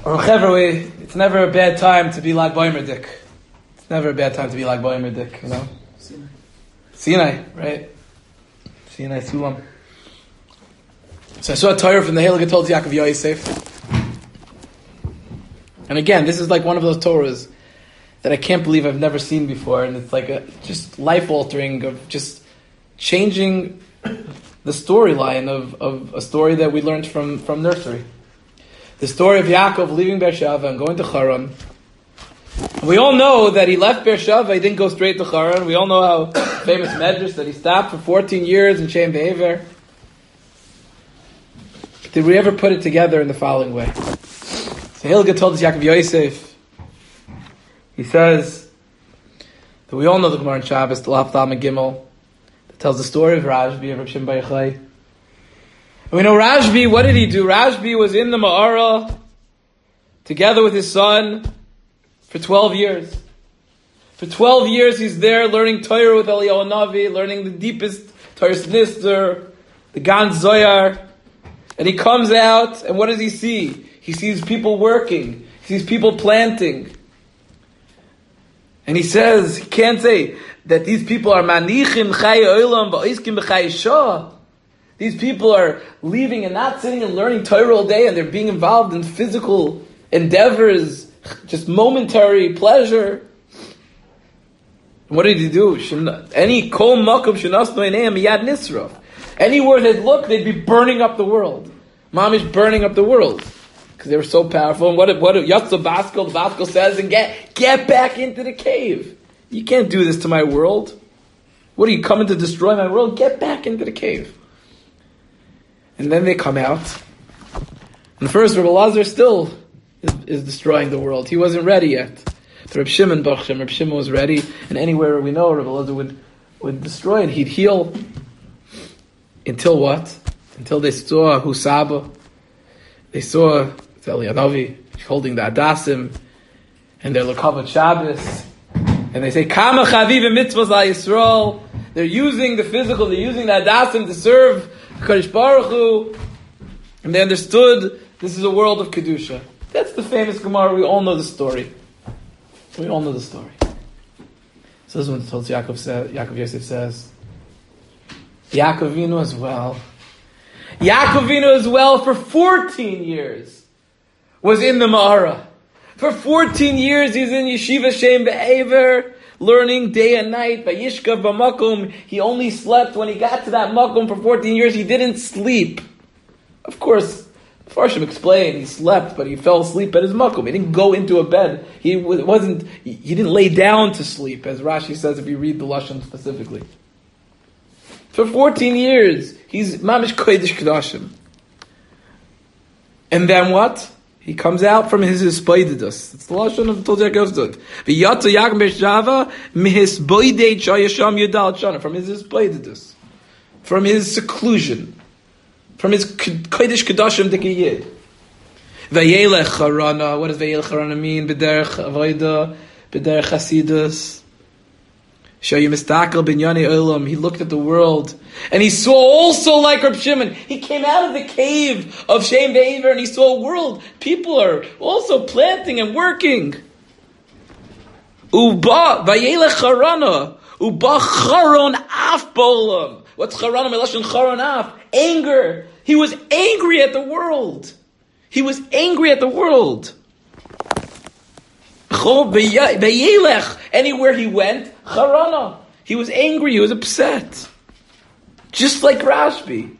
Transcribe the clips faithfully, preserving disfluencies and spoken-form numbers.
Or Chevrolet, it's never a bad time to be like Boimer Dick. It's never a bad time to be like Boimer Dick, you know? Sinai. Sinai, right? Sinai Sulam. So I saw a Torah from the Heilige Tolz Yaakov Yosef. And again, this is like one of those Torahs that I can't believe I've never seen before. And it's like a just life-altering of just changing the storyline of, of a story that we learned from, from nursery. The story of Yaakov leaving Beersheva and going to Haran. We all know that he left Beersheva, he didn't go straight to Haran. We all know how famous medrash that he stopped for fourteen years in Shem Be'ever. Did we ever put it together in the following way? So Hilga told us Yaakov Yosef. He says that we all know the Gemara in Shabbos, the Laf Dam and Gimel, that tells the story of Rashbi, of Reb Shimon Bar Yochai. And we know Rashbi, what did he do? Rashbi was in the Ma'ara together with his son for twelve years. For twelve years he's there learning Torah with Eliyahu Navi, learning the deepest Torah Nister, the Gan Zoyar. And he comes out, and what does he see? He sees people working. He sees people planting. And he says, he can't say that these people are manichim chay olam va'iskim b'chay shah. These people are leaving and not sitting and learning Torah all day, and they're being involved in physical endeavors, just momentary pleasure. And what did he do? Any kol makom shenasnu einayim miyad nisraf. Anywhere they'd look, they'd be burning up the world. Mamish burning up the world. Because they were so powerful. And what if, what if Yatza Baskel, the Baskel says, and get, get back into the cave. You can't do this to my world. What are you coming to destroy my world? Get back into the cave. And then they come out. And first, Rabbi Lazar still is, is destroying the world. He wasn't ready yet. The Reb Shimon Baruch Shem, Reb Shimon was ready. And anywhere we know, Rabbi Lazar would, would destroy it. He'd heal. Until what? Until they saw Husaba. They saw Eliyahu Navi holding the Adasim. And they're L'Kavod Shabbos. And they say, Kama Chaviv Mitzvahs La Yisrael. They're using the physical, they're using the Adasim to serve Kadosh Baruch Hu. And they understood this is a world of Kedusha. That's the famous Gemara. We all know the story. We all know the story. So this is what Yaakov, says, Yaakov Yosef says. Yaakov Avinu as well. Yaakov Avinu as well for fourteen years was in the Ma'ara. For fourteen years he's in Yeshiva Shem Be'ever, learning day and night. Vayishkav b'makom. He only slept when he got to that makom for fourteen years. He didn't sleep. Of course, Farshim explained he slept, but he fell asleep at his makom. He didn't go into a bed. He wasn't. He didn't lay down to sleep, as Rashi says if you read the Lashon specifically. For fourteen years, he's mamish kodesh kedashim. And then what? He comes out from his hispoidedus. It's the lashon of Tolz Yaakov Zod. V'yatzu Yaakov Beersheva mihispoidei chayasham yudal shana. From his hispoidedus, from his seclusion, from his kodesh kedashim dekiyid. V'yelech harana. What does v'yelech harana mean? B'derech avoda, b'derech chasidus. He looked at the world and he saw also like Reb Shimon. He came out of the cave of Shem Be'ever and he saw a world. People are also planting and working. Uba vayelech charana. Uba charon af bolam. What's charana? Melashon charon af. Anger. He was angry at the world. He was angry at the world. Anywhere he went, charana. He was angry, he was upset. Just like Rashbi.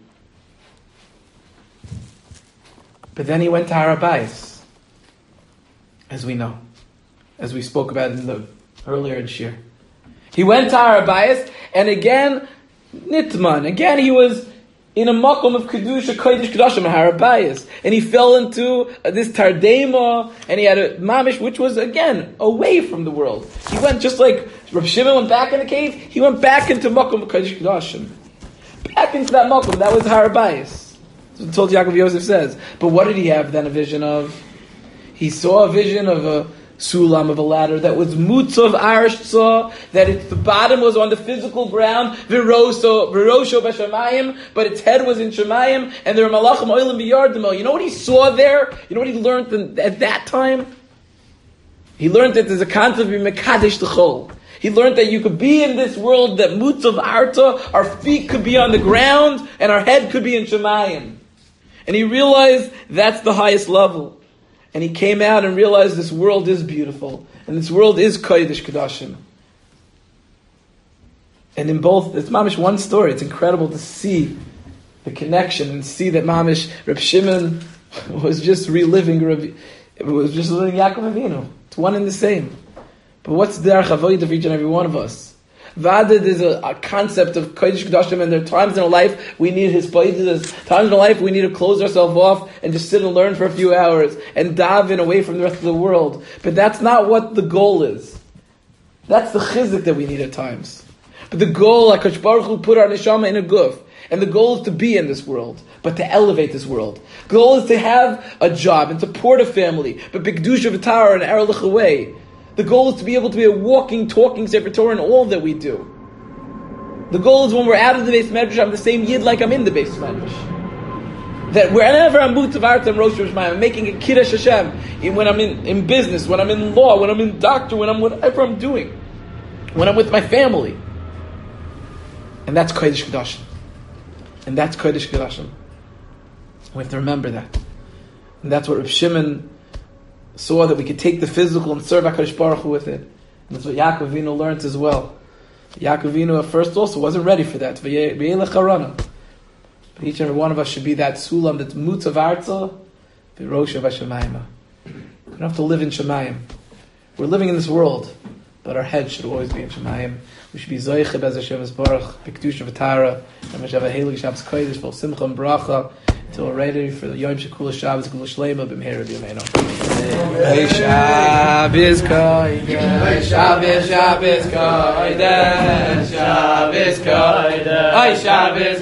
But then he went to Har HaBayis, as we know, as we spoke about in the earlier in Shir. He went to Har HaBayis, and again, Nitman, again he was in a makom of Kedusha, Kodesh Kedashim, Har HaBayis. And he fell into uh, this Tardema, and he had a mamish, which was, again, away from the world. He went just like Reb Shimon went back in the cave, he went back into makom of Kodesh Kedashim. Back into that makom, that was Har HaBayis. That's what Yaakov Yosef says. But what did he have then a vision of? He saw a vision of a sulam of a ladder that was mutzav arshza, that its the bottom was on the physical ground, viroso virosho b'shamayim, but its head was in shamayim, and there were malachim oilim biyardimo. You know what he saw there? You know what he learned in, at that time? He learned that there's a concept of mekadesh t'chol. He learned that you could be in this world, that mutzav arta, our feet could be on the ground, and our head could be in shamayim. And he realized that's the highest level. And he came out and realized this world is beautiful. And this world is Kodesh Kodashim. And in both, it's mamish one story. It's incredible to see the connection and see that mamish, Reb Shimon was just reliving, Reb, was just living Yaakov Avinu. It's one and the same. But what's the derech avodah of each and every one of us? Vadid is a, a concept of Kodesh Kodashim, and there are times in our life we need his places. There's times in our life we need to close ourselves off and just sit and learn for a few hours and daven away from the rest of the world. But that's not what the goal is. That's the chizuk that we need at times. But the goal, like HaKadosh Baruch Hu put our neshama in a guf, and the goal is to be in this world, but to elevate this world. The goal is to have a job and support a family, but b'kedusha v'tara and erlich away. The goal is to be able to be a walking, talking Sefer Torah in all that we do. The goal is when we're out of the Beis Medrash, I'm the same Yid like I'm in the Beis Medrash. That whenever I'm Mutzav Arta and Rosh Hashanah, I'm making a Kiddush Hashem, when I'm in, in business, when I'm in law, when I'm in doctor, when I'm whatever I'm doing, when I'm with my family. And that's Kodesh Kodashim. And that's Kodesh Kodashim. We have to remember that. And that's what Reb Shimon saw, that we could take the physical and serve HaKadosh Baruch Hu with it. And that's what Yaakov Avinu learned as well. Yaakov Avinu at first also wasn't ready for that. But each and every one of us should be that sulam that's mutzav arza v'rosh v'shamayim. We don't have to live in Shemayim. We're living in this world, but our head should always be in Shemayim. We should be zoiche bez Hashem Yisbarach, b'kedusha v'tara, and we should have a heilig Shabbos Kodesh, full simcha and bracha, until we're ready for the Yom Shekula Shabbos, Gula Shleima, b'mehera b'yameinu. Hey Shabbos Kodesh, hey Shabbos, Shabbos Kodesh, Shabbos Kodesh, hey Shabbos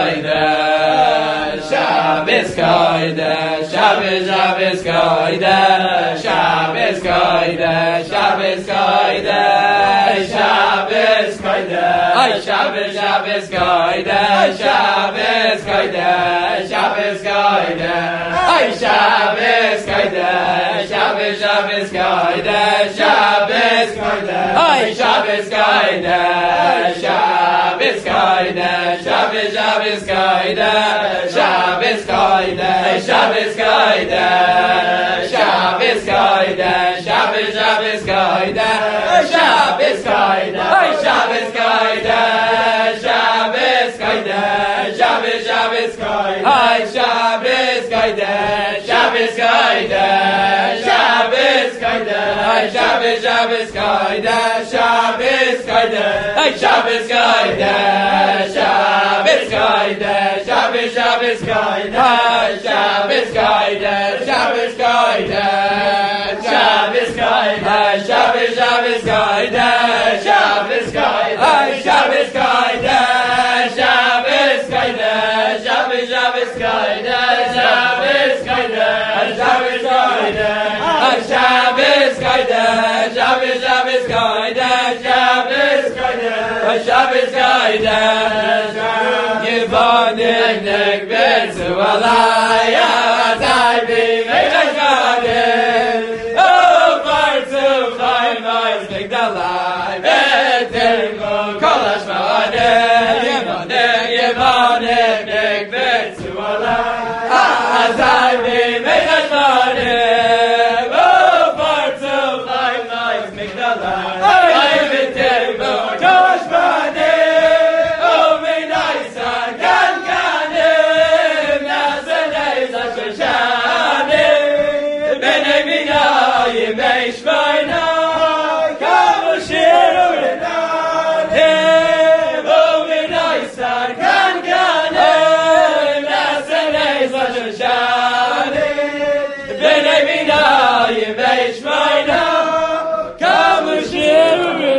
Kodesh, Shabbos Kodesh, Shabbos, Shabbos Kodesh, Shabbos Kodesh, Shabbos Kodesh, Shabbos Kodesh, hey Shabbos, Shabbos Kodesh, Shabbos Kodesh, Shabbos Kodesh, hey Shabbos Kodesh, Shabbos, Shabbos Kodesh, Shabbos Kodesh, hey Shabbos Kodesh, Shabbos Kodesh, Shabbos, Shabbos Kodesh, Shabbos Kodesh, Shabbos Kodesh, Shabbos Kodesh, Shabbos, Shabbos Kodesh, Shabbos Kodesh, Shabbos Kodesh, Shabbos Kodesh, Shabbos, Shabbos Kodesh, Shabbos Kodesh, Shabbos Kodesh, Shabbos Kodesh, Shabbos, Shabbos Kodesh, Shabbos Kodesh, Shabbos Kodesh, Shabbos Kodesh, Shabbos, Shabbos Kodesh, Shabbos Kodesh, Shabbos Kodesh, Shabbos Kodesh, Shabbos, Shabbos Kodesh, Shabbos Kodesh, Shabbos Kodesh, Shabbos Kodesh, Shabbos, Shabbos Kodesh, Shabbos Kodesh, Shabbos Kodesh, Shabbos Kodesh, Shabbos, Shabbos Kodesh, Shabbos Kodesh, Shabbos Kodesh, Yevonim Nekbetzu Alaya, Taibi